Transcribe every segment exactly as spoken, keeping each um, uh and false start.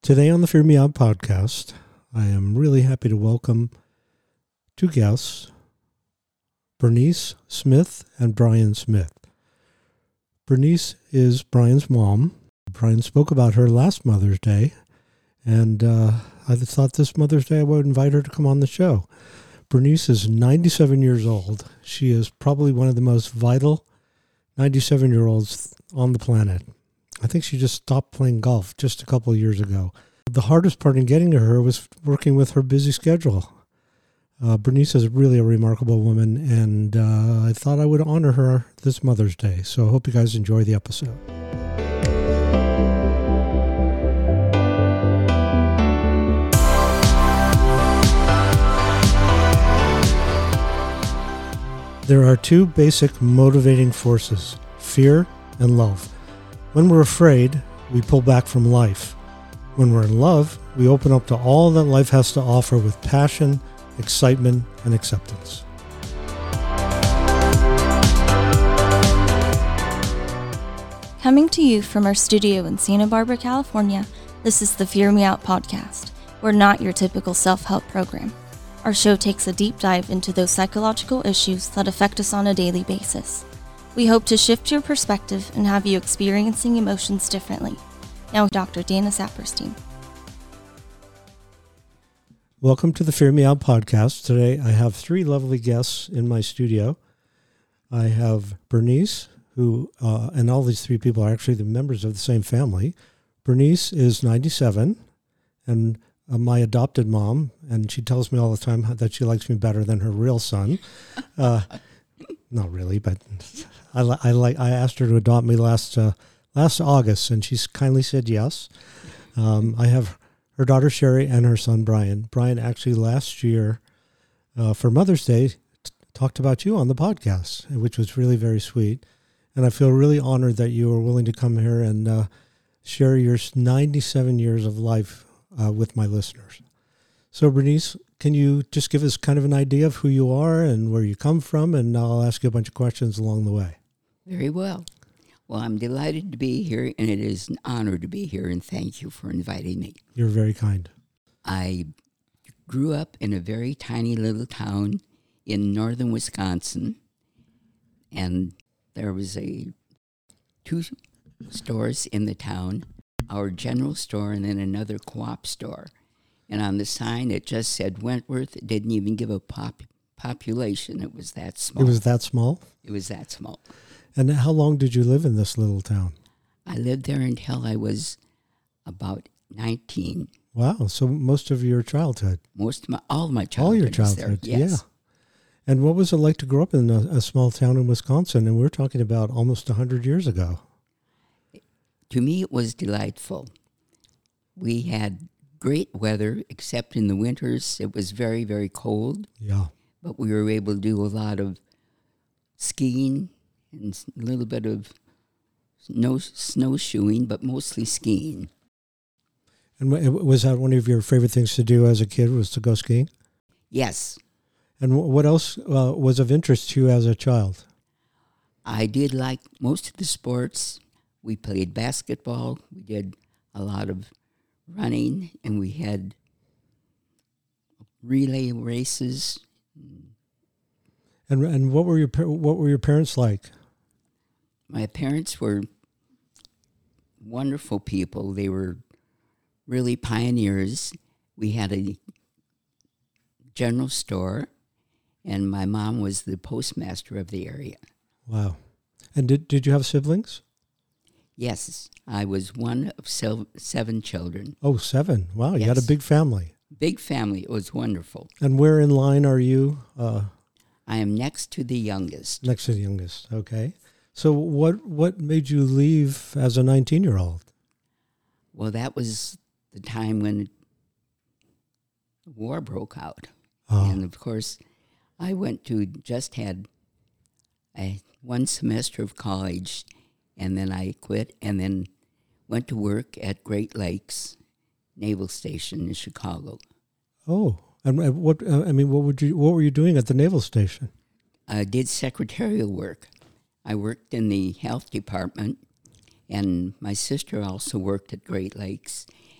Today on the Fear Me Out podcast, I am really happy to welcome two guests, Bernice Smith and Brian Smith. Bernice is Brian's mom. Brian spoke about her last Mother's Day, and uh, I thought this Mother's Day I would invite her to come on the show. Bernice is ninety-seven years old. She is probably one of the most vital ninety-seven-year-olds on the planet. I think she just stopped playing golf just a couple of years ago. The hardest part in getting to her was working with her busy schedule. Uh, Bernice is really a remarkable woman, and uh, I thought I would honor her this Mother's Day. So I hope you guys enjoy the episode. There are two basic motivating forces, fear and love. When we're afraid, we pull back from life. When we're in love, we open up to all that life has to offer with passion, excitement, and acceptance. Coming to you from our studio in Santa Barbara, California, this is the Fear Me Out podcast. We're not your typical self-help program. Our show takes a deep dive into those psychological issues that affect us on a daily basis. We hope to shift your perspective and have you experiencing emotions differently. Now, Doctor Dana Saperstein. Welcome to the Fear Me Out podcast. Today, I have three lovely guests in my studio. I have Bernice, who, uh, and all these three people are actually the members of the same family. Bernice is ninety-seven, and uh, my adopted mom, and she tells me all the time that she likes me better than her real son. Uh, not really, but I, I like. I asked her to adopt me last uh, last August, and she's kindly said yes. Um, I have her daughter Sherry and her son Brian. Brian actually last year uh, for Mother's Day t- talked about you on the podcast, which was really very sweet. And I feel really honored that you were willing to come here and uh, share your ninety-seven years of life uh, with my listeners. So Bernice, can you just give us kind of an idea of who you are and where you come from? And I'll ask you a bunch of questions along the way. Very well. Well, I'm delighted to be here, and it is an honor to be here, and thank you for inviting me. You're very kind. I grew up in a very tiny little town in northern Wisconsin, and there was a two stores in the town, our general store and then another co-op store. And on the sign, it just said Wentworth. It didn't even give a pop population. It was that small. It was that small? It was that small. And how long did you live in this little town? I lived there until I was about nineteen. Wow. So most of your childhood. Most of my, all of my childhood. All your was there, childhood, yes. yeah. And what was it like to grow up in a, a small town in Wisconsin? And we're talking about almost one hundred years ago. To me, it was delightful. We had great weather, except in the winters. It was very, very cold. Yeah. But we were able to do a lot of skiing and a little bit of snow, snowshoeing, but mostly skiing. And was that one of your favorite things to do as a kid, was to go skiing? Yes. And what else uh, was of interest to you as a child? I did like most of the sports. We played basketball. We did a lot of running, and we had relay races. And and what were your what were your parents like? My parents were wonderful people. They were really pioneers. We had a general store, and my mom was the postmaster of the area. Wow. And did did you have siblings? Yes, I was one of seven children. Oh, seven. Wow, you Yes. had a big family. Big family. It was wonderful. And where in line are you? Uh, I am next to the youngest. next to the youngest. Okay. So what what made you leave as a nineteen-year-old? Well, that was the time when the war broke out. Oh. And, of course, I went to, just had a, one semester of college, and then I quit, and then went to work at Great Lakes Naval Station in Chicago. Oh, and uh, what? Uh, I mean, what would you? What were you doing at the naval station? I did secretarial work. I worked in the health department, and my sister also worked at Great Lakes.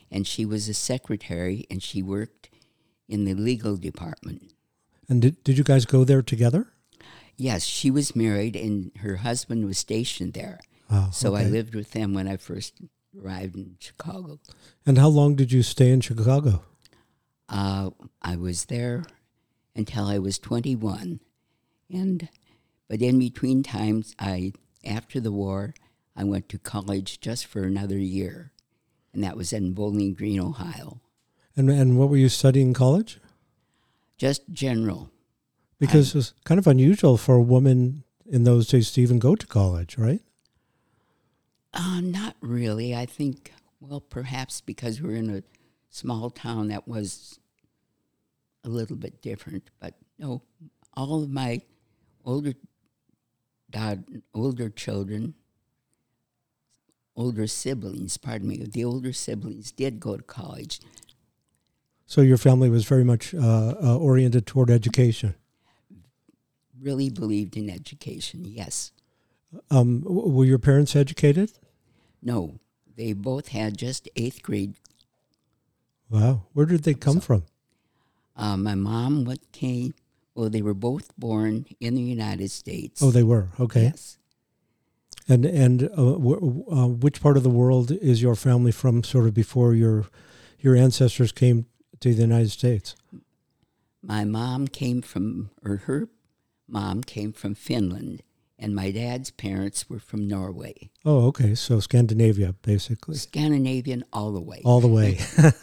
and she was a secretary, and she worked in the legal department. And did, did you guys go there together? Yes, she was married, and her husband was stationed there. Oh, so I okay. lived with them when I first arrived in Chicago. And how long did you stay in Chicago? Uh, I was there until I was twenty-one, and but in between times, I after the war, I went to college just for another year, and that was in Bowling Green, Ohio. And and what were you studying in college? Just general. Because I, it was kind of unusual for a woman in those days to even go to college, right? Uh, not really. I think, well, perhaps because we're in a small town that was a little bit different. But no, all of my older dad, older children, older siblings, pardon me, the older siblings did go to college. So your family was very much uh, uh, oriented toward education. Really believed in education, yes. Um, w- were your parents educated? No, they both had just eighth grade. Wow. Where did they come So, from? Uh, my mom what came, well, they were both born in the United States. Oh, they were. Okay. Yes. And and uh, w- uh, which part of the world is your family from sort of before your your ancestors came to the United States? My mom came from, or her mom came from Finland, and my dad's parents were from Norway. Oh, okay. So Scandinavia, basically. Scandinavian all the way. All the way.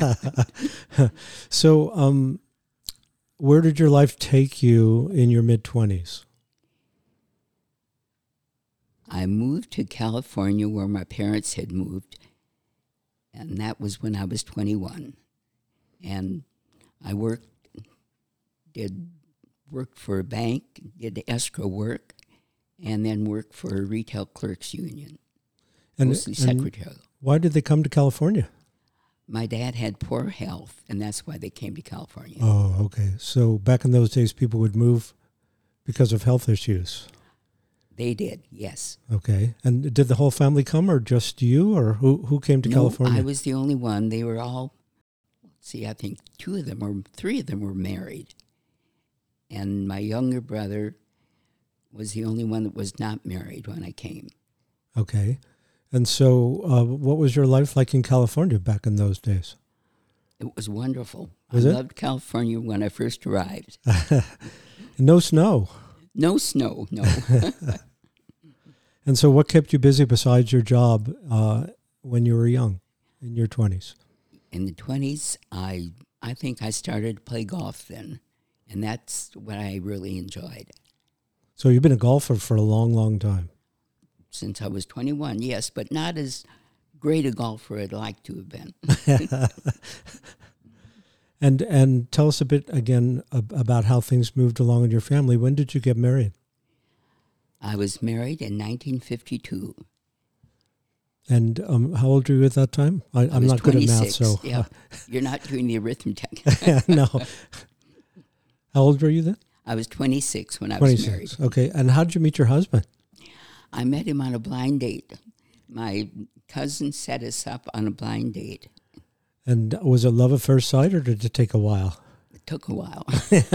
So um, where did your life take you in your mid-twenties? I moved to California where my parents had moved, and that was when I was twenty-one. And I worked, did worked for a bank, did escrow work, and then worked for a retail clerks union, And, mostly and secretarial. why did they come to California? My dad had poor health, and that's why they came to California. Oh, okay. So back in those days, people would move because of health issues. They did, yes. Okay. And did the whole family come, or just you, or who who came to no, California? I was the only one. They were all, let's see, I think two of them or three of them were married. And my younger brother was the only one that was not married when I came. Okay. And so uh, what was your life like in California back in those days? It was wonderful. Was I it? loved California when I first arrived. No snow. No snow, no. And so what kept you busy besides your job uh, when you were young, in your twenties? In the twenties, I I think I started to play golf then, and that's what I really enjoyed. So you've been a golfer for a long, long time. Since I was twenty-one, yes, but not as great a golfer I'd like to have been. And and tell us a bit again ab- about how things moved along in your family. When did you get married? I was married in nineteen fifty-two. And um, how old were you at that time? I, I I'm was not good at math, twenty-six. so Yeah, you're not doing the arithmetic. no. How old were you then? I was twenty-six when I was married. twenty-six. Okay. And how did you meet your husband? I met him on a blind date. My cousin set us up on a blind date. And was it love at first sight, or did it take a while? It took a while.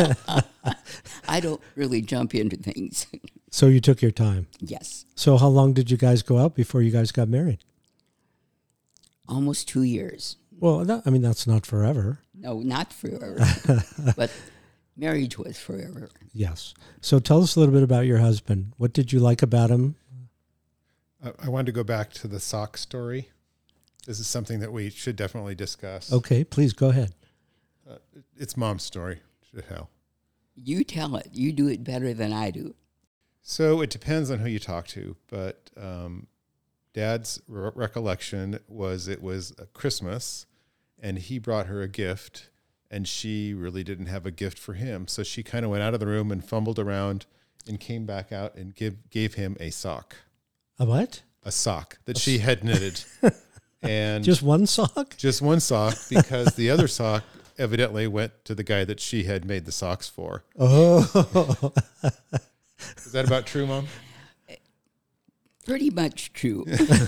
I don't really jump into things. So you took your time. Yes, So how long did you guys go out before you guys got married? almost two years. Well, that, I mean, that's not forever. No, not forever, but marriage was forever. Yes. So tell us a little bit about your husband. What did you like about him? I, I wanted to go back to the sock story. This is something that we should definitely discuss. Okay, please go ahead. Uh, it's Mom's story. Hell. You tell it. You do it better than I do. So it depends on who you talk to, but um, Dad's re- recollection was it was a Christmas, and he brought her a gift, and she really didn't have a gift for him. So she kind of went out of the room and fumbled around and came back out and give, gave him a sock. A what? A sock that she had knitted. And Just one sock? just one sock, because the other sock evidently went to the guy that she had made the socks for. Oh. Is that about true, Mom? Pretty much true.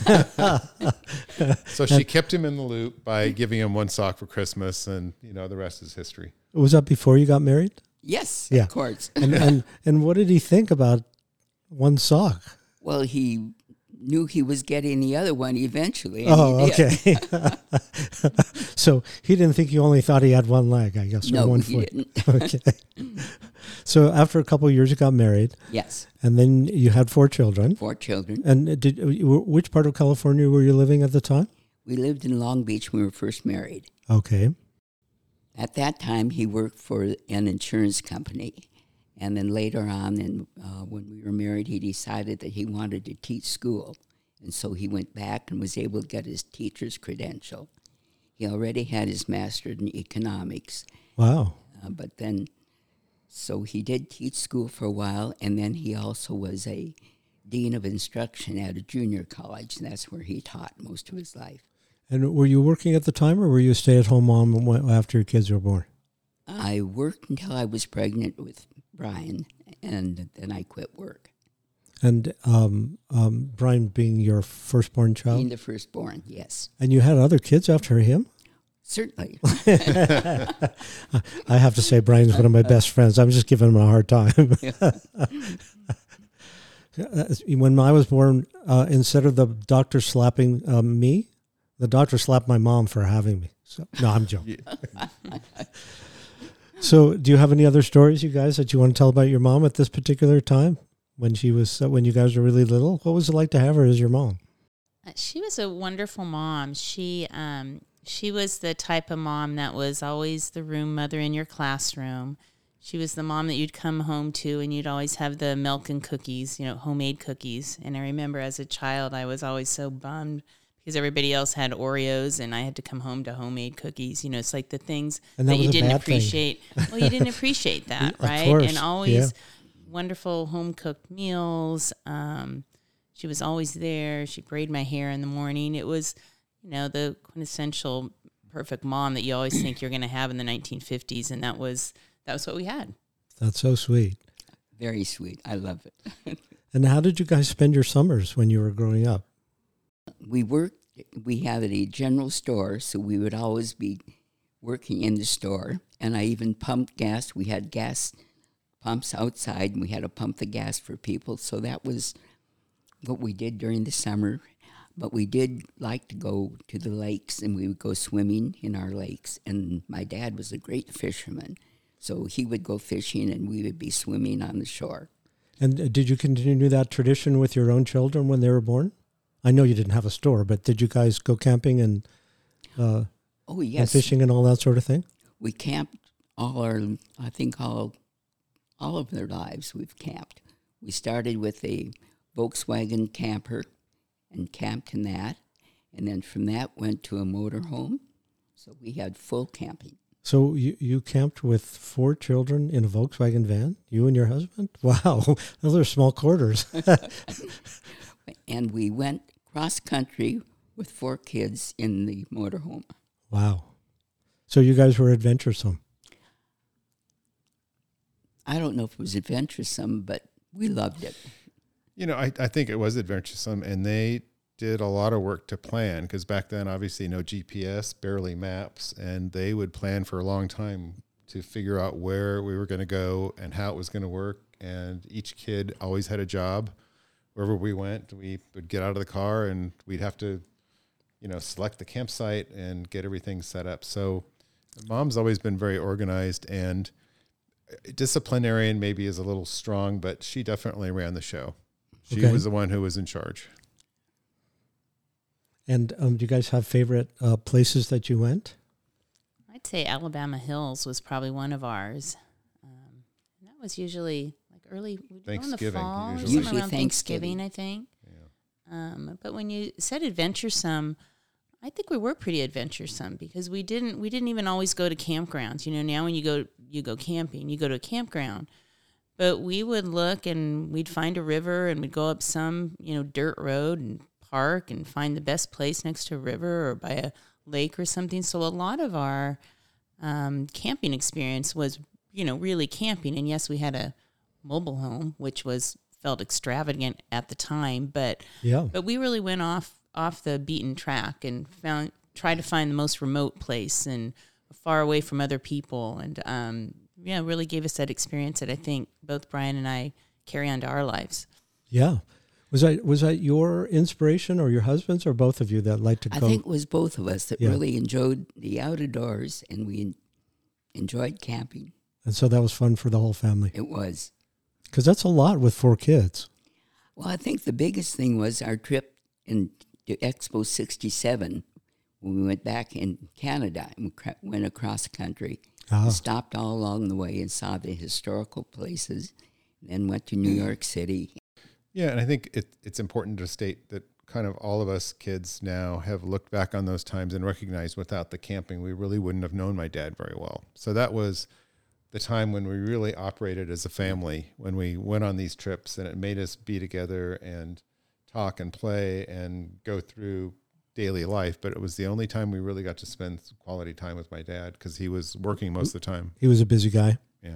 So she kept him in the loop by giving him one sock for Christmas, and you know the rest is history. Was that before you got married? Yes, Yeah. of course. And, and and what did he think about one sock? Well, he knew he was getting the other one eventually. and Oh, he did. okay. So he didn't think you only thought he had one leg, I guess, or No, one he foot. didn't. Okay. So after a couple of years, you got married, Yes, and then you had four children. four children. And did which part of California were you living at the time? We lived in Long Beach when we were first married. Okay. At that time, he worked for an insurance company. And then later on, and uh, when we were married, he decided that he wanted to teach school. And so he went back and was able to get his teacher's credential. He already had his master's in economics. Wow. Uh, but then, so he did teach school for a while, and then he also was a dean of instruction at a junior college, and that's where he taught most of his life. And were you working at the time, or were you a stay-at-home mom after your kids were born? I worked until I was pregnant with Brian, and then I quit work. And um, um, Brian being your firstborn child? Being the firstborn, yes. And you had other kids after him? Certainly. I have to say, Brian's one of my best friends. I'm just giving him a hard time. When I was born, uh, instead of the doctor slapping uh, me, the doctor slapped my mom for having me. So, no, I'm joking. So do you have any other stories, you guys, that you want to tell about your mom at this particular time when she was, uh, when you guys were really little? What was it like to have her as your mom? Uh, She was a wonderful mom. She um, she was the type of mom that was always the room mother in your classroom. She was the mom that you'd come home to, and you'd always have the milk and cookies, you know, homemade cookies. And I remember as a child, I was always so bummed because everybody else had Oreos, and I had to come home to homemade cookies. You know, it's like the things And that that, was you a didn't bad thing. appreciate. Well, you didn't appreciate that, Of right? course, And always yeah. wonderful home cooked meals. Um, she was always there. She braided my hair in the morning. It was, you know, the quintessential perfect mom that you always think you're going to have in the nineteen fifties, and that was that was what we had. That's so sweet. Very sweet. I love it. And how did you guys spend your summers when you were growing up? We worked, we had a general store, so we would always be working in the store. And I even pumped gas. We had gas pumps outside, and we had to pump the gas for people. So that was what we did during the summer. But we did like to go to the lakes, and we would go swimming in our lakes. And my dad was a great fisherman, so he would go fishing, and we would be swimming on the shore. And uh, did you continue that tradition with your own children when they were born? I know you didn't have a store, but did you guys go camping and, uh, Oh, and yes. fishing and all that sort of thing? We camped all our, I think all, all of their lives we've camped. We started with a Volkswagen camper and camped in that. And then from that went to a motorhome. So we had full camping. So you, you camped with four children in a Volkswagen van, you and your husband? Wow, those are small quarters. And we went cross country with four kids in the motorhome. Wow. So you guys were adventuresome. I don't know if it was adventuresome, but we loved it. You know, I, I think it was adventuresome, and they did a lot of work to plan, because back then, obviously, no G P S, barely maps, and they would plan for a long time to figure out where we were going to go and how it was going to work. And each kid always had a job. Wherever we went, we would get out of the car, and we'd have to, you know, select the campsite and get everything set up. So mom's always been very organized, and disciplinarian maybe is a little strong, but she definitely ran the show. She Okay. was the one who was in charge. And um, do you guys have favorite uh, places that you went? I'd say Alabama Hills was probably one of ours. Um, and that was usually like early we'd go in the Thanksgiving, fall, or usually. somewhere Usually around Thanksgiving. Thanksgiving, I think. Yeah. Um, but when you said adventuresome, I think we were pretty adventuresome because we didn't we didn't even always go to campgrounds. You know, now when you go you go camping, you go to a campground. But we would look and we'd find a river and we'd go up some, you know, dirt road and park and find the best place next to a river or by a lake or something. So a lot of our um, camping experience was, you know, really camping. And yes, we had a mobile home, which was felt extravagant at the time, but Yeah. but we really went off off the beaten track and found tried to find the most remote place and far away from other people, and um, yeah, really gave us that experience that I think both Brian and I carry on to our lives. Yeah. Was that was that your inspiration or your husband's or both of you that like to go? I think it was both of us that Yeah. really enjoyed the outdoors, and we en- enjoyed camping. And so that was fun for the whole family. It was. Because that's a lot with four kids. Well, I think the biggest thing was our trip in to Expo sixty-seven when we went back in Canada and we cra- went across the country, Ah. stopped all along the way and saw the historical places, then went to New York City. Yeah, and I think it, it's important to state that kind of all of us kids now have looked back on those times and recognized without the camping, we really wouldn't have known my dad very well. So that was the time when we really operated as a family, when we went on these trips, and it made us be together and talk and play and go through daily life. But it was the only time we really got to spend quality time with my dad because he was working most of the time. He was a busy guy. Yeah.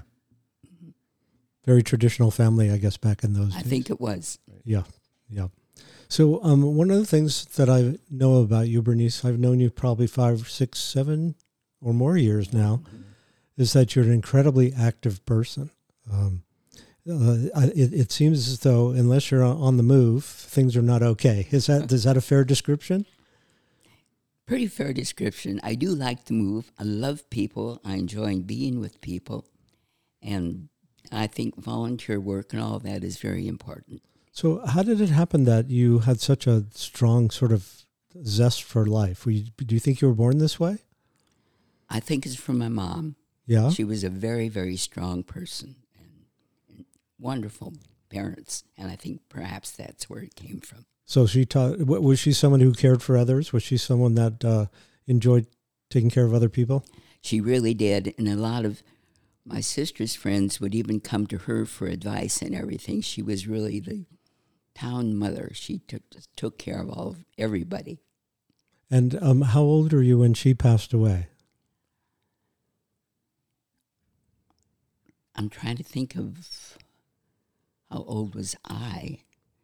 Very traditional family, I guess, back in those I days. think it was. Yeah, yeah. So um, one of the things that I know about you, Bernice, I've known you probably five, six, seven or more years now, is that you're an incredibly active person. Um, uh, I- it, it seems as though unless you're on on the move, things are not okay. Is that is that a fair description? Pretty fair description. I do like to move. I love people. I enjoy being with people. And I think volunteer work and all that is very important. So how did it happen that you had such a strong sort of zest for life? Were you, do you think you were born this way? I think it's from my mom. Yeah. She was a very, very strong person and, and wonderful parents. And I think perhaps that's where it came from. So she taught. wa- Was she someone who cared for others? Was she someone that uh, enjoyed taking care of other people? She really did. And a lot of my sister's friends would even come to her for advice and everything. She was really the town mother. She took took care of all of everybody. And um, how old were you when she passed away? I'm trying to think of how old was I.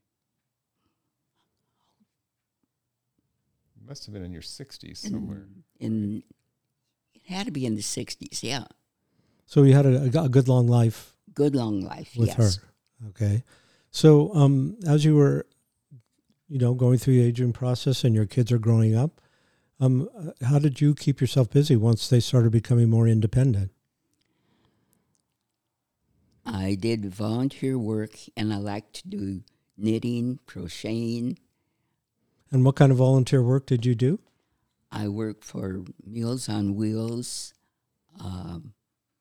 You must have been in your sixties somewhere. In it had to be in the sixties. Yeah, So you had a, a good long life good long life. with yes. her. Okay. So um, as you were, you know, going through the aging process and your kids are growing up, um, uh, how did you keep yourself busy once they started becoming more independent? I did volunteer work, and I liked to do knitting, crocheting. And what kind of volunteer work did you do? I worked for Meals on Wheels. Um,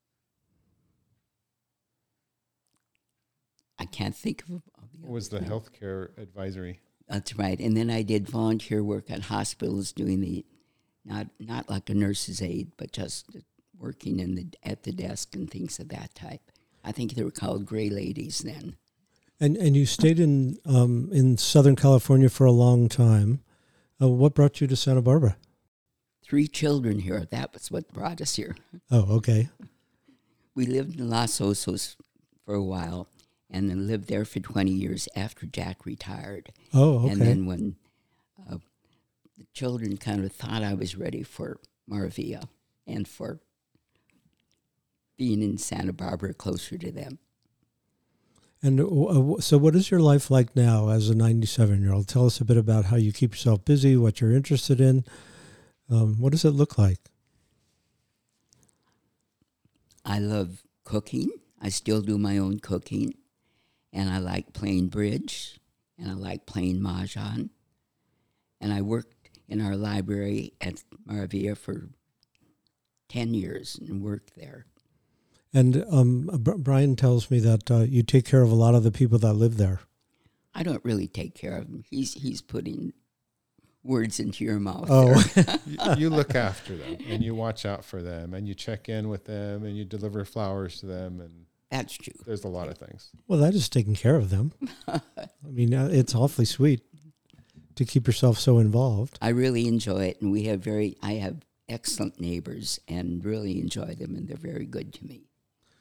I can't think of, of the What was the other thing. healthcare advisory? That's right. And then I did volunteer work at hospitals, doing the not not like a nurse's aide, but just working in the at the desk and things of that type. I think they were called gray ladies then. And and you stayed in um, in Southern California for a long time. Uh, what brought you to Santa Barbara? Three children here. That was what brought us here. Oh, okay. We lived in Los Osos for a while, and then lived there for twenty years after Jack retired. Oh, okay. And then when uh, the children kind of thought I was ready for Maravilla and for being in Santa Barbara closer to them. And uh, so what is your life like now as a ninety-seven-year-old? Tell us a bit about how you keep yourself busy, what you're interested in. Um, what does it look like? I love cooking. I still do my own cooking. And I like playing bridge. And I like playing mahjong. And I worked in our library at Maravilla for ten years and worked there. And um, Br- Brian tells me that uh, you take care of a lot of the people that live there. I don't really take care of him. He's he's putting words into your mouth. Oh. there. you, you look after them and you watch out for them and you check in with them and you deliver flowers to them, and That's true. there's a lot of things. Well, that is taking care of them. I mean, uh, it's awfully sweet to keep yourself so involved. I really enjoy it, and we have very. I have excellent neighbors, and really enjoy them, and they're very good to me.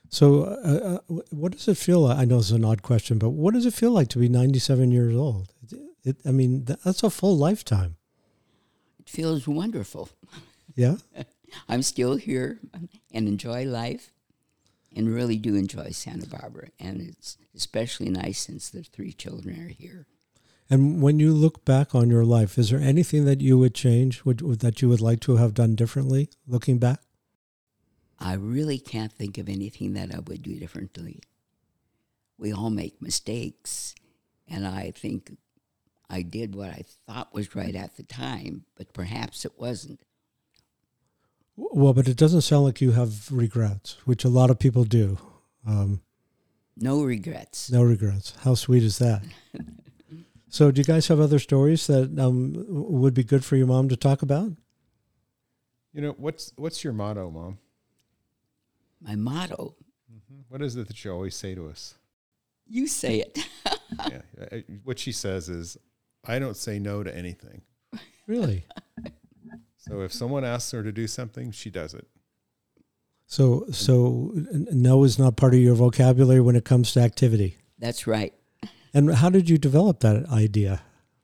So, uh, uh, what does it feel like? I know it's an odd question, but what does it feel like to be ninety-seven years old? It, it, I mean, that's a full lifetime. It feels wonderful. Yeah? I'm still here and enjoy life and really do enjoy Santa Barbara. And it's especially nice since the three children are here. And when you look back on your life, is there anything that you would change, would, would, that you would like to have done differently, looking back? I really can't think of anything that I would do differently. We all make mistakes, and I think I did what I thought was right at the time, but perhaps it wasn't. Well, but it doesn't sound like you have regrets, which a lot of people do. Um, no regrets. No regrets. How sweet is that? So do you guys have other stories that um, would be good for your mom to talk about? You know, what's what's your motto, Mom? My motto? Mm-hmm. What is it that you always say to us? You say it. Yeah, what she says is, I don't say no to anything. Really? So if someone asks her to do something, she does it. So, so no is not part of your vocabulary when it comes to activity. That's right. And how did you develop that idea?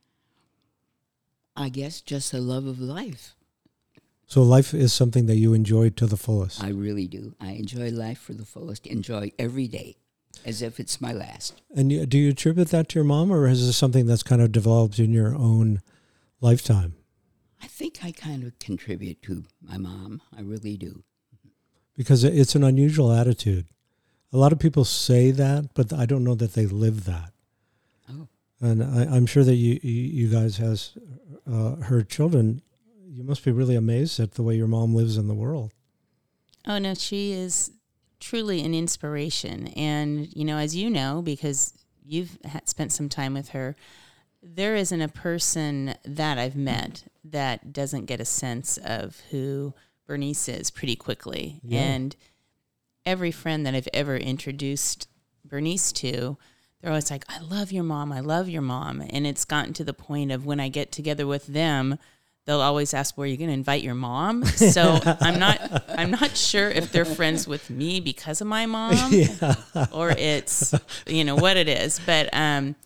I guess just a love of life. So life is something that you enjoy to the fullest. I really do. I enjoy life for the fullest. Enjoy every day as if it's my last. And you, do you attribute that to your mom, or is this something that's kind of developed in your own lifetime? I think I kind of contribute to my mom. I really do. Because it's an unusual attitude. A lot of people say that, but I don't know that they live that. Oh. And I, I'm sure that you you guys, as uh, her children, you must be really amazed at the way your mom lives in the world. Oh, no, she is truly an inspiration. And, you know, as you know, because you've had spent some time with her, there isn't a person that I've met that doesn't get a sense of who Bernice is pretty quickly. Yeah. And every friend that I've ever introduced Bernice to, they're always like, I love your mom, I love your mom. And it's gotten to the point of when I get together with them, they'll always ask, well, are you going to invite your mom? So I'm not I'm not sure if they're friends with me because of my mom Yeah. or it's, you know, what it is. But, um,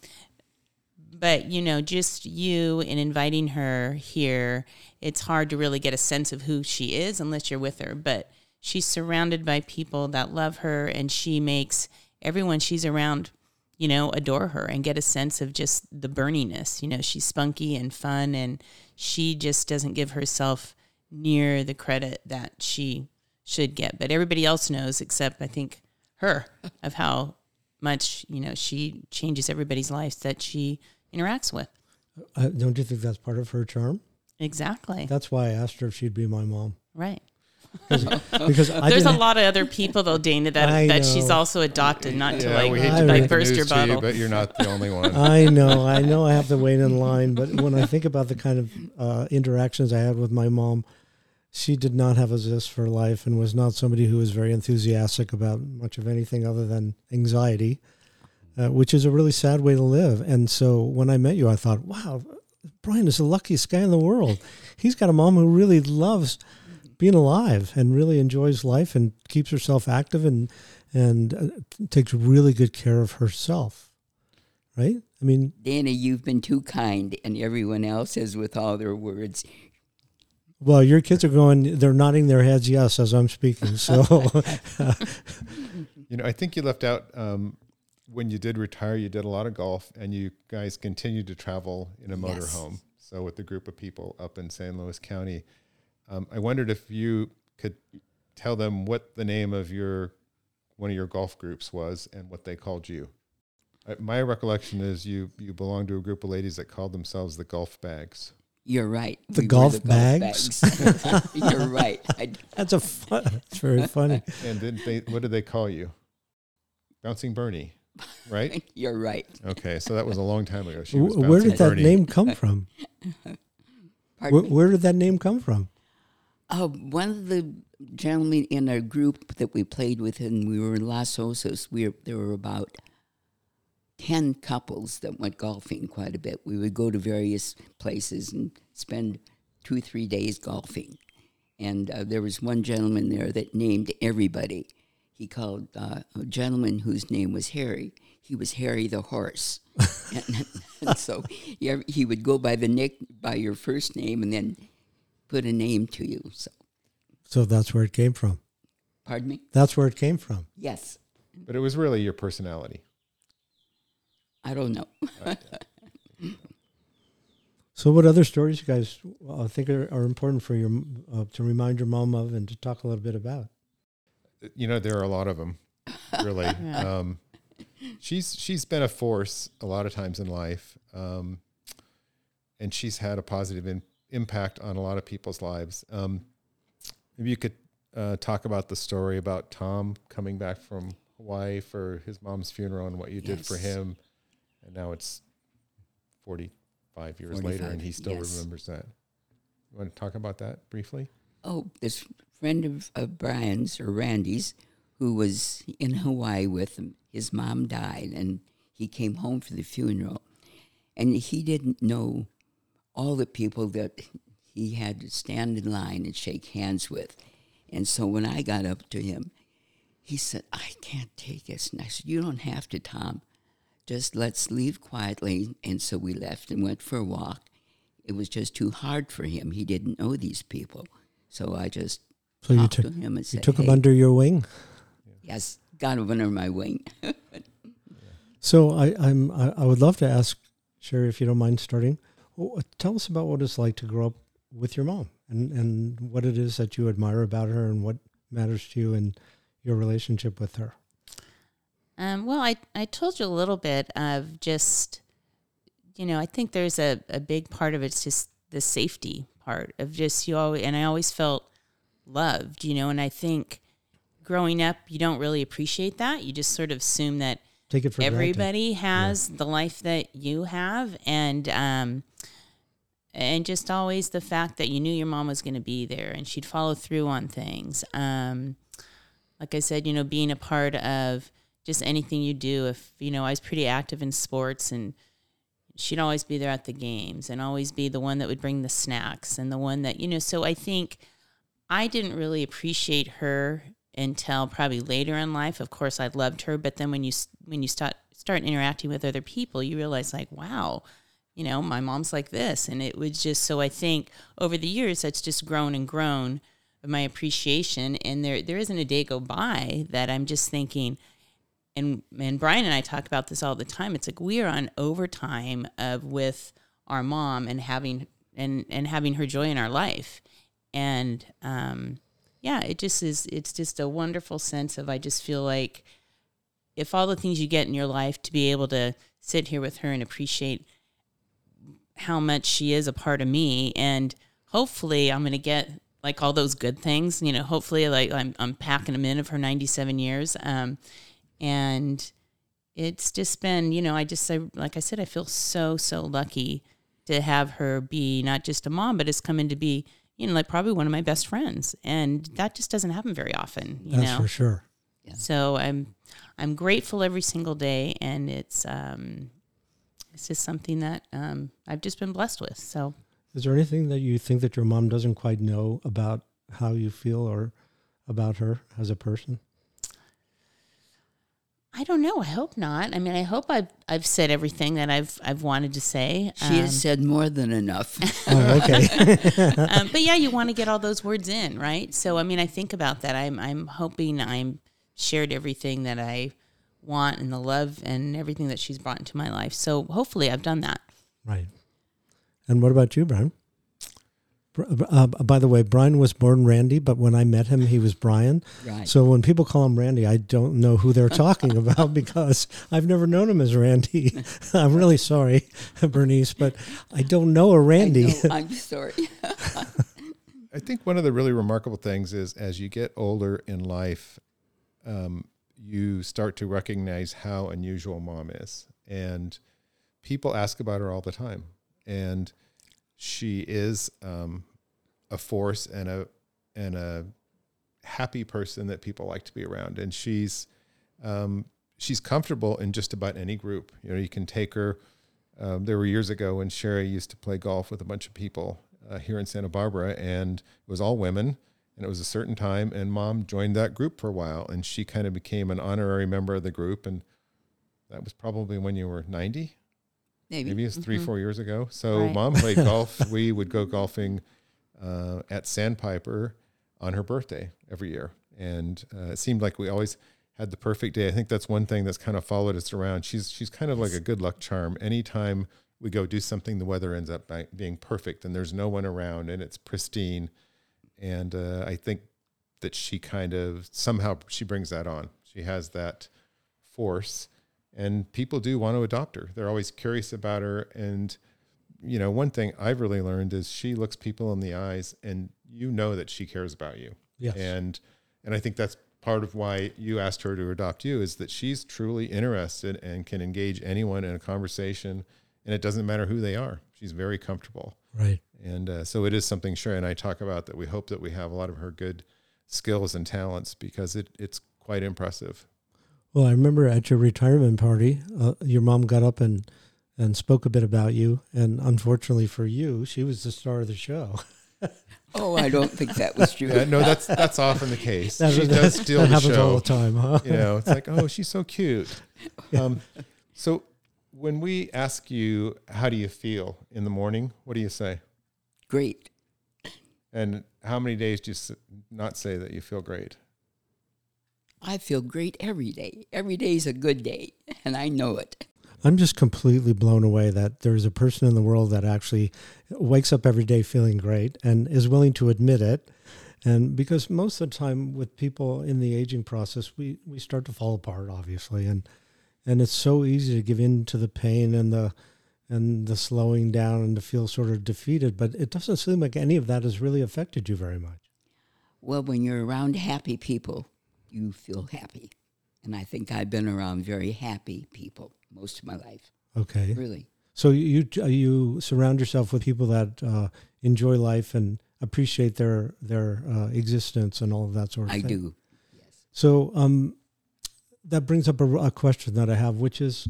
but, you know, just you in inviting her here, it's hard to really get a sense of who she is unless you're with her. But she's surrounded by people that love her, and she makes everyone she's around, you know, adore her and get a sense of just the burniness. You know, she's spunky and fun, and she just doesn't give herself near the credit that she should get. But everybody else knows, except I think her, of how much, you know, she changes everybody's lives that she interacts with. Uh, don't you think that's part of her charm? Exactly. That's why I asked her if she'd be my mom. Right. Because I There's a didn't- lot of other people though, Dana, that I that she's know. also adopted, not to Yeah, like we hate I to know. break like the burst news your to you, bubble. but you're not the only one. I know, I know I have to wait in line, but when I think about the kind of uh, interactions I had with my mom, she did not have a zest for life and was not somebody who was very enthusiastic about much of anything other than anxiety, uh, which is a really sad way to live. And so when I met you, I thought, wow, Brian is the luckiest guy in the world. He's got a mom who really loves being alive and really enjoys life and keeps herself active and and uh, takes really good care of herself, right? I mean, Dana, you've been too kind, and everyone else is with all their words. well, your kids are going, they're nodding their heads yes as I'm speaking. So, You know, I think you left out um, when you did retire, you did a lot of golf, and you guys continued to travel in a Yes. motorhome. So with a group of people up in San Luis County, um, I wondered if you could tell them what the name of your one of your golf groups was and what they called you. Uh, my recollection is you you belonged to a group of ladies that called themselves the Golf Bags. You're right. The were golf bags? bags. You're right. I, that's a fun, that's very funny. And then they what did they call you? Bouncing Bernie, right? you're right. Okay, so that was a long time ago. She was Wh- Where Bouncing did that Bernie. name come from? Pardon Where, me? where did that name come from? Uh, one of the gentlemen in our group that we played with, and we were in Las Osos, we were, there were about ten couples that went golfing quite a bit. We would go to various places and spend two, three days golfing. And uh, there was one gentleman there that named everybody. he called uh, a gentleman whose name was Harry. He was Harry the horse. and, and so he, he would go by the nick, by your first name and then put a name to you. So, So that's where it came from. pardon me? That's where it came from. Yes. But it was really your personality. I don't know. So what other stories you guys uh, think are, are important for your uh, to remind your mom of and to talk a little bit about? You know, there are a lot of them, really. um, she's she's been a force a lot of times in life, um, and she's had a positive in, impact on a lot of people's lives. Um, maybe you could uh, talk about the story about Tom coming back from Hawaii for his mom's funeral and what you did Yes. for him, and now it's forty-five years forty-five, later, and he still yes. remembers that. You want to talk about that briefly? Oh, this friend of, of Brian's or Randy's who was in Hawaii with him, his mom died, and he came home for the funeral. And he didn't know all the people that he had to stand in line and shake hands with. And so when I got up to him, he said, I can't take this. And I said, you don't have to, Tom. Just let's leave quietly. And so we left and went for a walk. It was just too hard for him. He didn't know these people. So I just So you talked took to him and you said, took him hey, under your wing. yes, got him under my wing. So I, I'm I, I would love to ask Sherry, if you don't mind starting. Well, tell us about what it's like to grow up with your mom and, and what it is that you admire about her and what matters to you in your relationship with her. Um, well, I, I told you a little bit of just, you know, I think there's a, a big part of it's just the safety part of just you always, and I always felt loved, you know, and I think growing up, you don't really appreciate that. You just sort of assume that Take it for granted. everybody has the life that you have. And, um, and just always the fact that you knew your mom was going to be there and she'd follow through on things. Um, like I said, you know, being a part of just anything you do. If, you know, I was pretty active in sports and she'd always be there at the games and always be the one that would bring the snacks and the one that, you know, so I think I didn't really appreciate her until probably later in life. Of course, I loved her, but then when you when you start start interacting with other people, you realize like, wow, you know, my mom's like this, and it was just so. I think over the years, that's just grown and grown of my appreciation, and there there isn't a day go by that I'm just thinking. And and Brian and I talk about this all the time. It's like we are on overtime of with our mom and having and and having her joy in our life, and um. Yeah, it just is, it's just a wonderful sense of, I just feel like if all the things you get in your life to be able to sit here with her and appreciate how much she is a part of me, and hopefully I'm going to get like all those good things, you know, hopefully like I'm, I'm packing them in of her ninety-seven years. Um, and it's just been, you know, I just, I, like I said, I feel so, so lucky to have her be not just a mom, but it's come in to be, you know, like probably one of my best friends, and that just doesn't happen very often, you That's know. for sure. Yeah. So I'm, I'm grateful every single day, and it's, um, it's just something that um, I've just been blessed with. So, Is there anything that you think that your mom doesn't quite know about how you feel or about her as a person? I don't know. I hope not. I mean, I hope I've I've said everything that I've I've wanted to say. She Um, has said more than enough. Oh, okay. um, but yeah, you want to get all those words in, right? So I mean, I think about that. I'm I'm hoping I'm shared everything that I want and the love and everything that she's brought into my life. So hopefully, I've done that. Right. And what about you, Brian? Uh, by the way, Brian was born Randy, but when I met him, he was Brian. Right. So when people call him Randy, I don't know who they're talking about because I've never known him as Randy. I'm really sorry, Bernice, but I don't know a Randy. I know, I'm sorry. I think one of the really remarkable things is as you get older in life, um, you start to recognize how unusual mom is. And people ask about her all the time. And she is um, a force and a and a happy person that people like to be around. And she's um, she's comfortable in just about any group. You know, you can take her. Um, there were years ago when Sherry used to play golf with a bunch of people uh, here in Santa Barbara, and it was all women. and it was a certain time, and Mom joined that group for a while, and she kind of became an honorary member of the group, and that was probably when you were ninety. Maybe. Maybe it was three, Mhm. four years ago. So Right. Mom played golf. We would go golfing uh, at Sandpiper on her birthday every year. And uh, it seemed like we always had the perfect day. I think that's one thing that's kind of followed us around. She's she's kind of like a good luck charm. Anytime we go do something, the weather ends up by being perfect, and there's no one around, and it's pristine. And uh, I think that she kind of, somehow she brings that on. She has that force, and people do want to adopt her. They're always curious about her. And, you know, one thing I've really learned is she looks people in the eyes, and you know that she cares about you. Yes. And, and I think that's part of why you asked her to adopt you, is that she's truly interested and can engage anyone in a conversation, and it doesn't matter who they are. She's very comfortable. Right. And uh, so it is something Sherry and I talk about, that we hope that we have a lot of her good skills and talents, because it, it's quite impressive. Well, I remember at your retirement party, uh, your mom got up and, and spoke a bit about you. And unfortunately for you, she was the star of the show. Oh, I don't think that was true. Yeah, no, that's that's often the case. That, She that- does steal that the happens show. all the time, huh? You know, it's like, oh, she's so cute. Um, so when we ask you, how do you feel in the morning? What do you say? Great. And how many days do you s- not say that you feel great? I feel great every day. Every day is a good day, and I know it. I'm just completely blown away that there's a person in the world that actually wakes up every day feeling great and is willing to admit it. And because most of the time with people in the aging process, we, we start to fall apart, obviously. And, and it's so easy to give in to the pain and the, and the slowing down and to feel sort of defeated. But it doesn't seem like any of that has really affected you very much. Well, when you're around happy people, you feel happy. And I think I've been around very happy people most of my life. Okay. Really. So you you surround yourself with people that uh, enjoy life and appreciate their their uh, existence and all of that sort of I thing. do. Yes. So um, that brings up a, a question that I have, which is,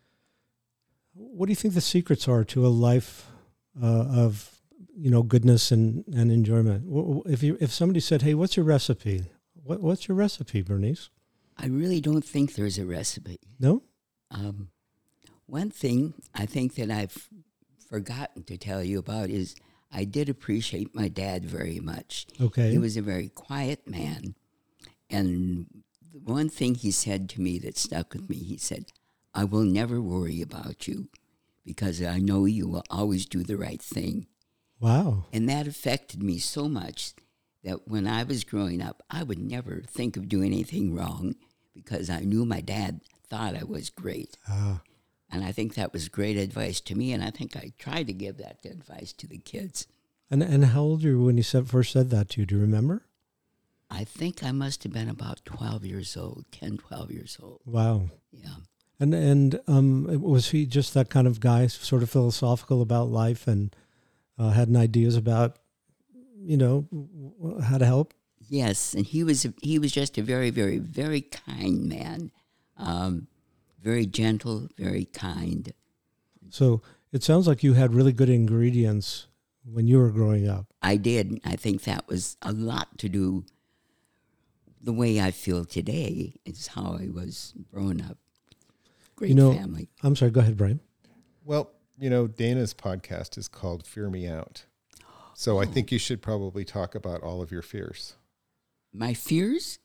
what do you think the secrets are to a life uh, of you know goodness and, and enjoyment? If you if somebody said, "Hey, what's your recipe?" What what's your recipe, Bernice? I really don't think there's a recipe. No. Um, one thing I think that I've forgotten to tell you about is I did appreciate my dad very much. Okay. He was a very quiet man. And the one thing he said to me that stuck with me, he said, "I will never worry about you because I know you will always do the right thing." Wow. And that affected me so much that when I was growing up, I would never think of doing anything wrong because I knew my dad thought I was great. Ah. And I think that was great advice to me, and I think I tried to give that advice to the kids. And and how old were you when he said, first said that to you? Do you remember? I think I must have been about twelve years old, ten, twelve years old. Wow. Yeah. And and um, was he just that kind of guy, sort of philosophical about life, and uh, had ideas about, you know, how to help? Yes, and he was he was just a very, very, very kind man. Um, very gentle, very kind. So it sounds like you had really good ingredients when you were growing up. I did. I think that was a lot to do. The way I feel today is how I was growing up. Great You know- family. I'm sorry, go ahead, Brian. Well, you know, Dana's podcast is called Fear Me Out. So I think you should probably talk about all of your fears. My fears?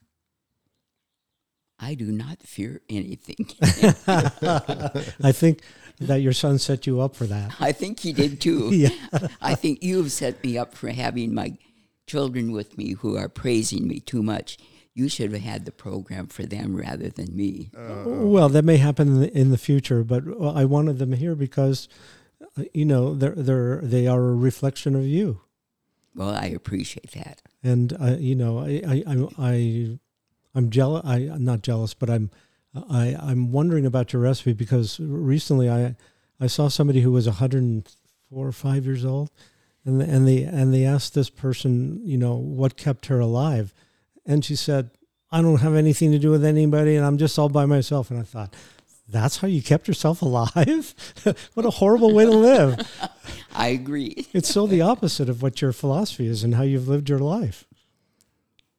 I do not fear anything. I think that your son set you up for that. I think he did too. Yeah. I think you've set me up for having my children with me who are praising me too much. You should have had the program for them rather than me. Well, that may happen in the, in the future, but I wanted them here because, uh, you know, they're they're they are a reflection of you, Well, I appreciate that. and uh, you know, I I I. I I'm jealous. I I'm not jealous, but I'm I I'm wondering about your recipe because recently I I saw somebody who was one hundred four or five years old, and the, and they and they asked this person, you know, what kept her alive, and she said, "I don't have anything to do with anybody, and I'm just all by myself." And I thought, that's how you kept yourself alive? What a horrible way to live! I agree. It's so the opposite of what your philosophy is and how you've lived your life.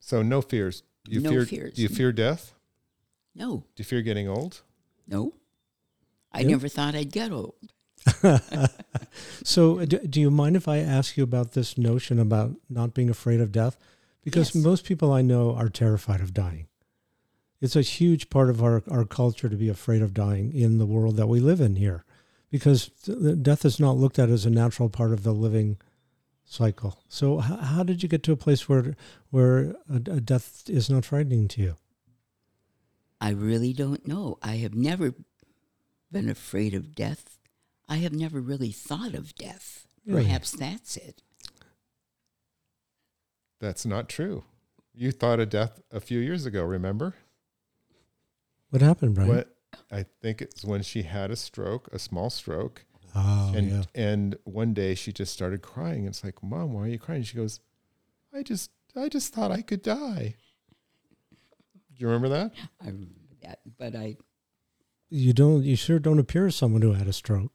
So no fears. You No fear, fears. Do you fear death? No, Do you fear getting old? no. I Yeah. never thought I'd get old. So, do, do you mind if I ask you about this notion about not being afraid of death? Because Yes. most people I know are terrified of dying. It's a huge part of our, our culture to be afraid of dying in the world that we live in here, because th- death is not looked at as a natural part of the living cycle. So, h- how did you get to a place where where a, a death is not frightening to you? I really don't know. I have never been afraid of death. I have never really thought of death. Really? Perhaps that's it. That's not true. You thought of death a few years ago, remember? What happened, Brian? What I think it's when she had a stroke, a small stroke. Oh, and yeah. and one day she just started crying. It's like, Mom, why are you crying? She goes, I just I just thought I could die. Do you remember that? I remember that, but I You don't. You sure don't appear as someone who had a stroke.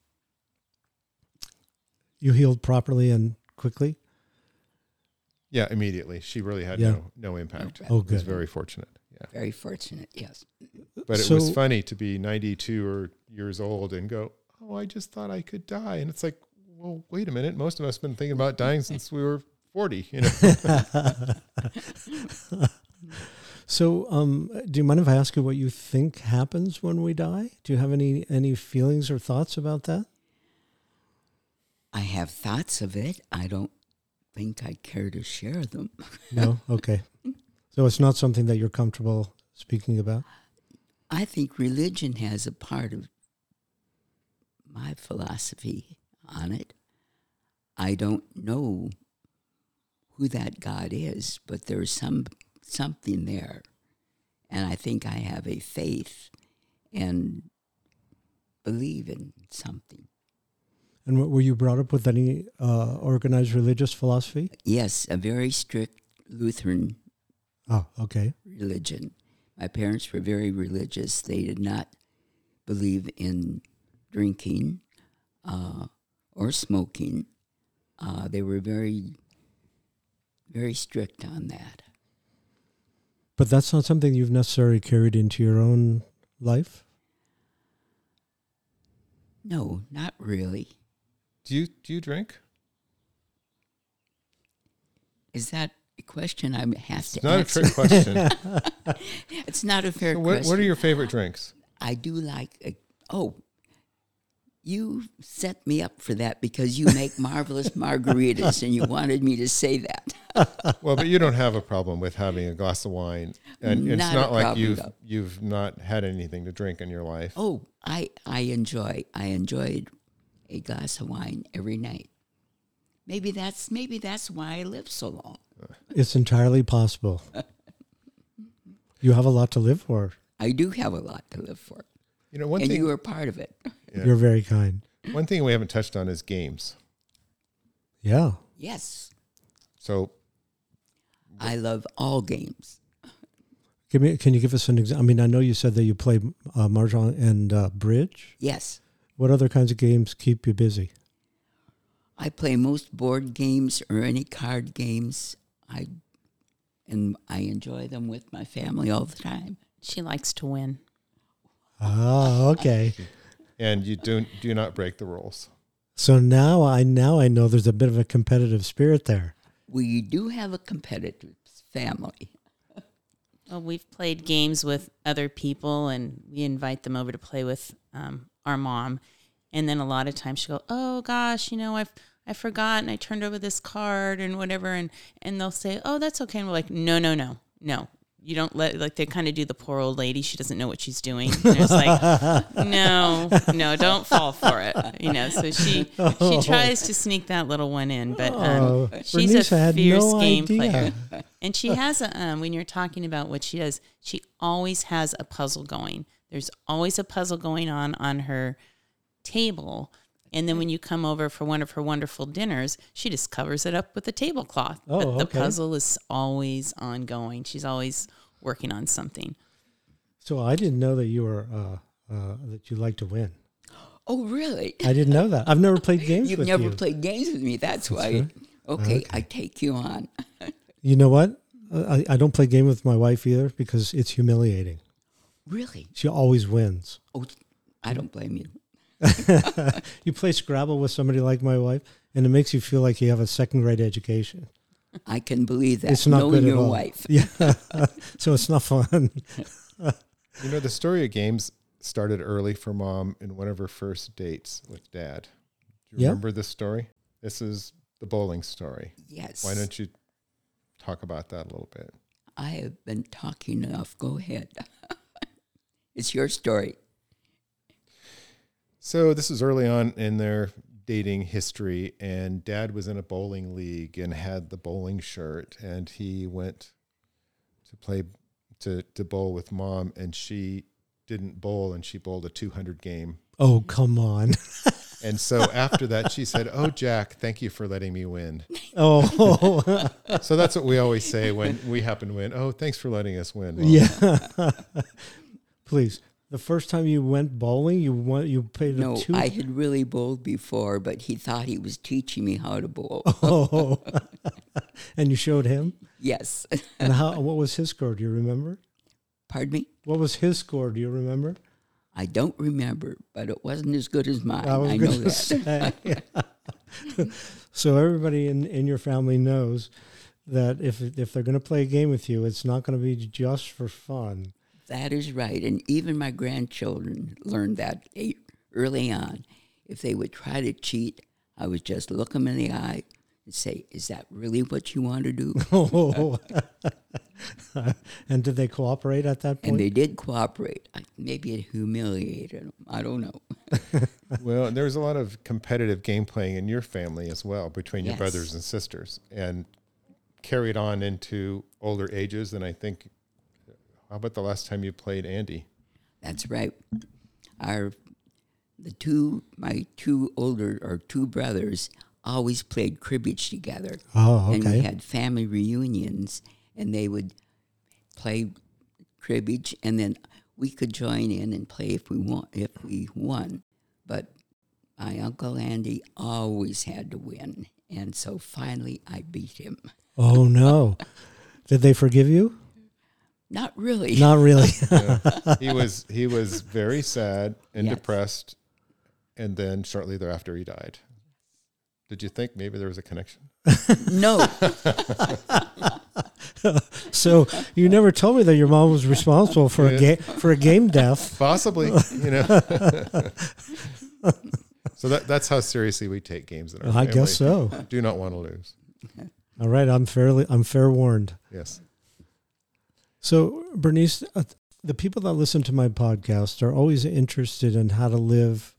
You healed properly and quickly. Yeah, immediately. She really had Yeah. no no impact. Okay. Oh, It was good. very fortunate. Yeah. very fortunate. Yes. But it So- was funny to be ninety-two or years old and go, oh, I just thought I could die. And it's like, well, wait a minute. Most of us have been thinking about dying since we were forty, you know. So, um, do you mind if I ask you what you think happens when we die? Do you have any any feelings or thoughts about that? I have thoughts of it. I don't think I care to share them. No. Okay. So it's not something that you're comfortable speaking about. I think religion has a part of my philosophy on it. I don't know who that God is, but there's some something there. And I think I have a faith and believe in something. And what, were you brought up with any uh, organized religious philosophy? Yes, a very strict Lutheran Oh, okay. religion. My parents were very religious. They did not believe in drinking uh, or smoking. Uh, they were very, very strict on that. But that's not something you've necessarily carried into your own life? No, not really. Do you do you drink? Is that a question I have It's to not answer? a trick question. It's not a fair So what, question. what are your favorite drinks? I do like, a, oh, you set me up for that because you make marvelous margaritas and you wanted me to say that. Well, but you don't have a problem with having a glass of wine, and it's Not a not like problem, you've though. you've not had anything to drink in your life. Oh, I, I enjoy, I enjoyed a glass of wine every night. Maybe that's, maybe that's why I live so long. It's entirely possible. You have a lot to live for. I do have a lot to live for. You know, one And thing you are part of it. Yeah. You're very kind. one thing we haven't touched on is games. Yeah. Yes, So I love all games. Give me. Can you give us an example? I mean, I know you said that you play uh, mahjong and uh, bridge. Yes, What other kinds of games keep you busy? I play most board games or any card games. I and I enjoy them with my family all the time. She likes to win. Ah, okay. and you do do not break the rules. So now I now I know there's a bit of a competitive spirit there. We do have a competitive family. Well, we've played games with other people, and we invite them over to play with um, our mom. And then a lot of times she'll go, "Oh gosh, you know, I've I forgot, and I turned over this card and whatever," and and they'll say, "Oh, that's okay." And we're like, "No, no, no, no." You don't let, like, they kind of do the poor old lady. She doesn't know what she's doing. And it's like, no, no, don't fall for it. You know, so she she tries to sneak that little one in, but um, Oh, she's Bernice a had fierce no game idea. player. And she has a, um, when you're talking about what she does, she always has a puzzle going. There's always a puzzle going on on her table. And then when you come over for one of her wonderful dinners, she just covers it up with a tablecloth. Oh, but the okay. puzzle is always ongoing. She's always working on something. So I didn't know that you were uh, uh, that you like to win. Oh, really? I didn't know that. I've never played games You've with never you. played games with me. That's, why. right. Okay, Okay. I take you on. You know what? I, I don't play game with my wife either because it's humiliating. Really? She always wins. Oh, I don't blame you. You play Scrabble with somebody like my wife, and it makes you feel like you have a second grade education. I can believe that. It's not knowing good at your all. wife. Yeah, so it's not fun. You know, the story of games started early for Mom in one of her first dates with Dad. Do you Yeah. remember this story? This is the bowling story. Yes. Why don't you talk about that a little bit? I have been talking enough. Go ahead. It's your story. So this is early on in their dating history, and Dad was in a bowling league and had the bowling shirt, and he went to play to to bowl with Mom, and she didn't bowl, and she bowled a two hundred game. Oh, come on. And so after that, she said, "Oh, Jack, thank you for letting me win." Oh, So that's what we always say when we happen to win. "Oh, thanks for letting us win, Mom." yeah. Please. The first time you went bowling, you went, you paid a No, two. I had really bowled before, but he thought he was teaching me how to bowl. Oh, and you showed him. Yes. And how? What was his score? Do you remember? Pardon me? What was his score? Do you remember? I don't remember, but it wasn't as good as mine. I was I know going to that. say. So everybody in, in your family knows that if if they're going to play a game with you, it's not going to be just for fun. That is right. And even my grandchildren learned that e- early on. If they would try to cheat, I would just look them in the eye and say, "Is that really what you want to do?" Oh. And did they cooperate at that point? And they did cooperate. I- Maybe it humiliated them. I don't know. Well, there was a lot of competitive game playing in your family as well, between your Yes. brothers and sisters, and carried on into older ages. And I think, how about the last time you played Andy? That's right. Our the two my two older or two brothers always played cribbage together. Oh, And we okay. had family reunions, and they would play cribbage, and then we could join in and play if we want if we won. But my Uncle Andy always had to win, and so finally I beat him. Oh no! Did they forgive you? Not really. Not really. Yeah. he was he was very sad and Yes. depressed, and then shortly thereafter he died. Did you think maybe there was a connection? No. So you never told me that your mom was responsible for a Yeah. game for a game death. Possibly, you know. So that that's how seriously we take games in our I family. guess so. Do not want to lose. All right, I'm fairly I'm fair warned. Yes. So Bernice, uh, the people that listen to my podcast are always interested in how to live,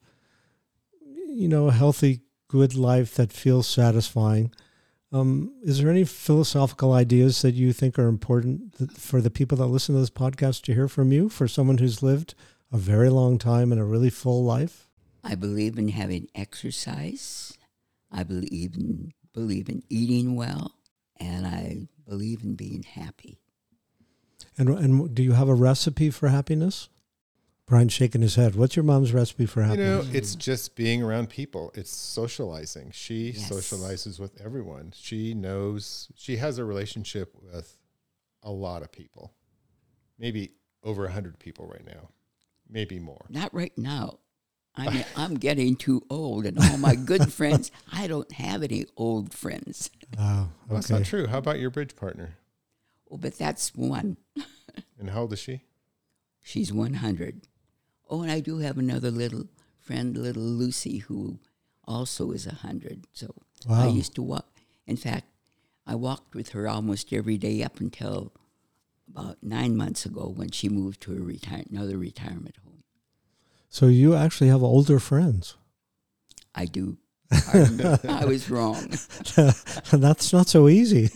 you know, a healthy, good life that feels satisfying. Um, is there any philosophical ideas that you think are important that, for the people that listen to this podcast to hear from you, for someone who's lived a very long time and a really full life? I believe in having exercise. I believe in believe in eating well, and I believe in being happy. And and do you have a recipe for happiness? Brian's shaking his head. What's your mom's recipe for You happiness? know, it's just being around people. It's socializing. She Yes. socializes with everyone. She knows, she has a relationship with a lot of people, maybe over one hundred people right now, maybe more. Not right now. I mean, I'm getting too old, and all my good friends, I don't have any old friends. Oh, Well, that's okay. not true. How about your bridge partner? Oh, but that's one. And how old is she? She's one hundred. Oh, and I do have another little friend, little Lucy, who also is one hundred. So I Wow. used to walk. In fact, I walked with her almost every day up until about nine months ago when she moved to a retire- another retirement home. So you actually have older friends. I do. Pardon me. I was wrong. That's not so easy.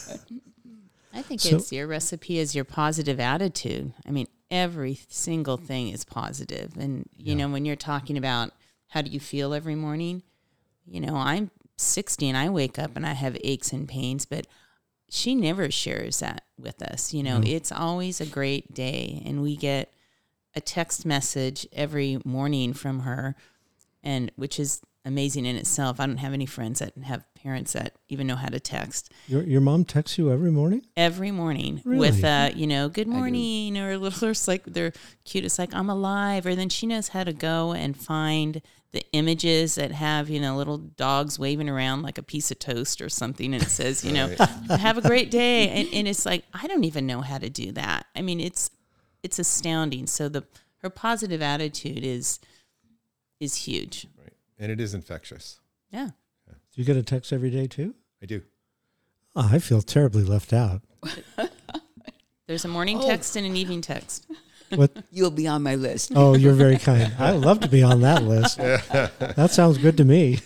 I think So- it's your recipe is your positive attitude. I mean, every single thing is positive. And, you Yeah. know, when you're talking about how do you feel every morning, you know, I'm sixty and I wake up and I have aches and pains, but she never shares that with us. You know, No. it's always a great day. And we get a text message every morning from her, and which is amazing in itself. I don't have any friends that have parents that even know how to text. Your your mom texts you every morning? Every morning Really? with, uh, you know, good I do. morning, or a little, it's like they're cute. It's like, I'm alive. Or then she knows how to go and find the images that have, you know, little dogs waving around like a piece of toast or something. And it says, you know, have a great day. And, and it's like, I don't even know how to do that. I mean, it's, it's astounding. So the, her positive attitude is, is huge. Right. And it is infectious. Yeah. Do you get a text every day too? I do. Oh, I feel terribly left out. There's a morning Oh. text and an evening text. What? You'll be on my list. Oh, you're very kind. I would love to be on that list. That sounds good to me.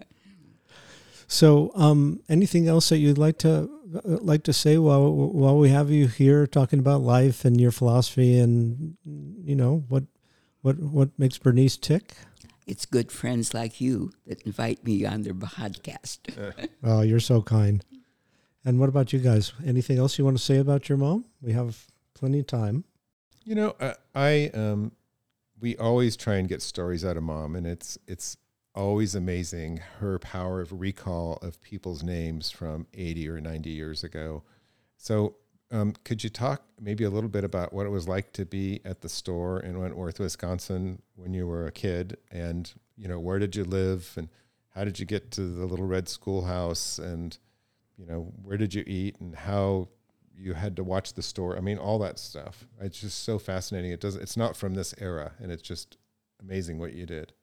So, um, anything else that you'd like to uh, like to say while while we have you here talking about life and your philosophy and you know what what what makes Bernice tick? It's good friends like you that invite me on their podcast. Oh, you're so kind. And what about you guys? Anything else you want to say about your mom? We have plenty of time. You know, I, I um, we always try and get stories out of Mom, and it's it's always amazing her power of recall of people's names from eighty or ninety years ago. So, um, could you talk maybe a little bit about what it was like to be at the store in Wentworth, Wisconsin, when you were a kid, and you know, where did you live, and how did you get to the little red schoolhouse, and you know, where did you eat, and how you had to watch the store. I mean, all that stuff. It's just so fascinating. It doesn't, it's not from this era, and it's just amazing what you did.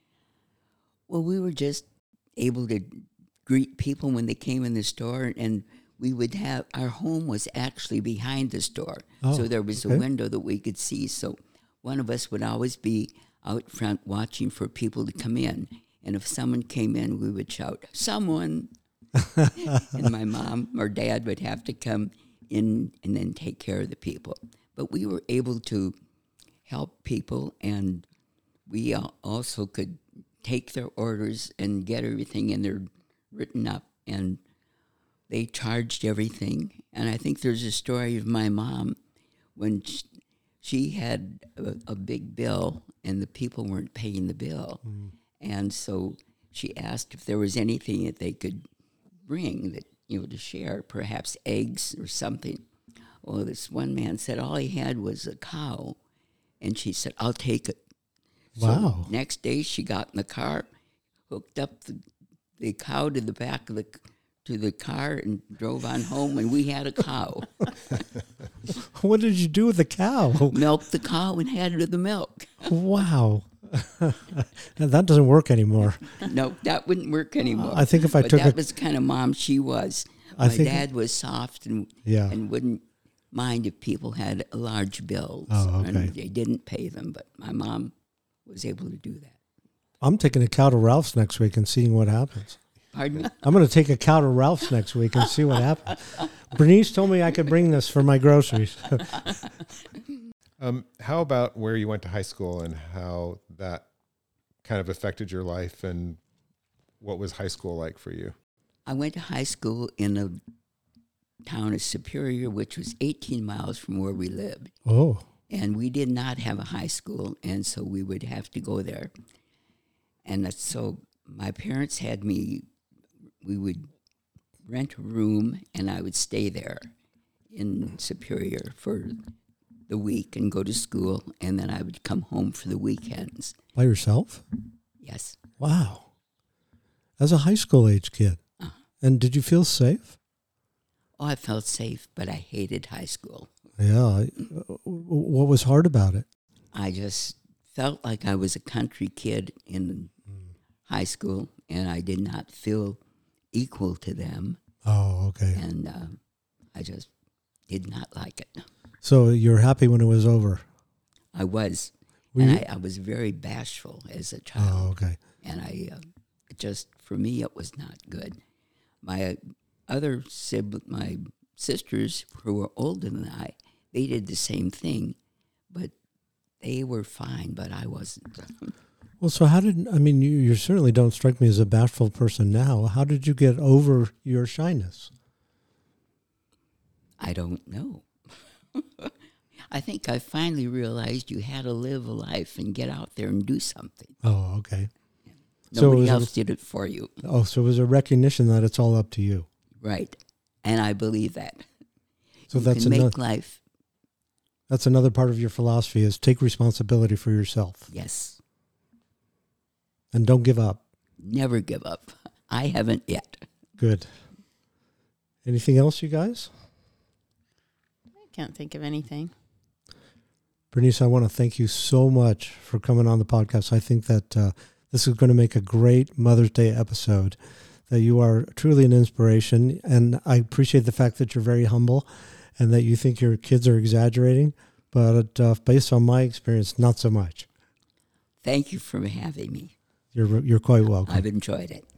Well, we were just able to greet people when they came in the store, and we would have, our home was actually behind the store. Oh, so there was okay. a window that we could see. So one of us would always be out front watching for people to come in. And if someone came in, we would shout, "Someone!" And my mom or dad would have to come in and then take care of the people. But we were able to help people, and we al- also could take their orders and get everything in there written up, and they charged everything. And I think there's a story of my mom when sh- she had a, a big bill and the people weren't paying the bill. Mm. And so she asked if there was anything that they could bring that, you know, to share, perhaps eggs or something. Well, this one man said all he had was a cow, and she said, "I'll take it." Wow. So next day she got in the car, hooked up the, the cow to the back of the to the car, and drove on home, and we had a cow. What did you do with the cow? Milked the cow and had her the milk. Wow. That doesn't work anymore. No, that wouldn't work anymore. I think if I but took that a- was the kind of mom she was. I My think- dad was soft and Yeah. and wouldn't mind if people had large bills. Oh, okay. And they didn't pay them, but my mom was able to do that. I'm taking a cow to Ralph's next week and seeing what happens. Pardon me? I'm going to take a cow to Ralph's next week and see what happens. Bernice told me I could bring this for my groceries. Um, how about where you went to high school and how that kind of affected your life, and what was high school like for you? I went to high school in a town of Superior, which was eighteen miles from where we lived. Oh, And we did not have a high school, and so we would have to go there. And that's- so my parents had me, we would rent a room, and I would stay there in Superior for the week and go to school, and then I would come home for the weekends. by yourself? Yes. Wow. As a high school age kid. Uh-huh. And did you feel safe? Oh, I felt safe, but I hated high school. Yeah. What was hard about it? I just felt like I was a country kid in high school, and I did not feel equal to them, Oh, okay. and uh, I just did not like it. So you're happy when it was over? I was, Were and you- I, I was very bashful as a Oh, child, okay. and I uh, it just, for me, it was not good. My other sibling, my sisters who were older than I, they did the same thing, but they were fine, but I wasn't. Well, so how did, I mean, you, you certainly don't strike me as a bashful person now. How did you get over your shyness? I don't know. I think I finally realized you had to live a life and get out there and do something. Oh, okay. So Nobody it was a- else did it for you. Oh, so it was a recognition that it's all up to you. Right. And I believe that. So you that's can another, make life. that's another part of your philosophy is take responsibility for yourself Yes. and don't give up. Never give up. I haven't yet. Good. Anything else, you guys? I can't think of anything. Bernice, I want to thank you so much for coming on the podcast. I think that uh, this is going to make a great Mother's Day episode, that you are truly an inspiration. And I appreciate the fact that you're very humble and that you think your kids are exaggerating. But uh, based on my experience, not so much. Thank you for having me. You're, you're quite welcome. I've enjoyed it.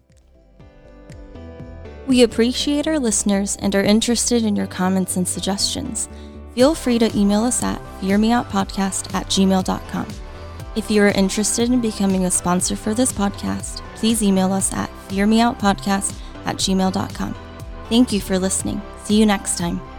We appreciate our listeners and are interested in your comments and suggestions. Feel free to email us at fearmeoutpodcast at gmail dot com. If you are interested in becoming a sponsor for this podcast, please email us at fearmeoutpodcast at gmail dot com. Thank you for listening. See you next time.